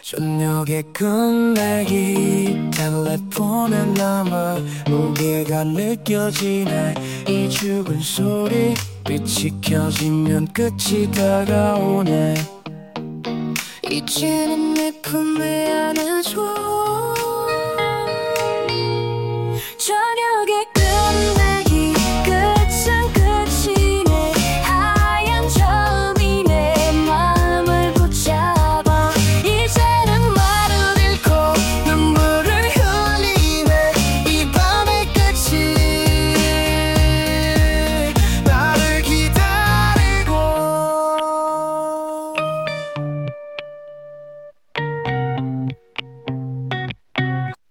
저녁에 끝내기 텔레폰에 남아 무게가 느껴지네. 이 죽은 소리 빛이 켜지면 끝이 다가오네. 이제는 내 품에 안아줘.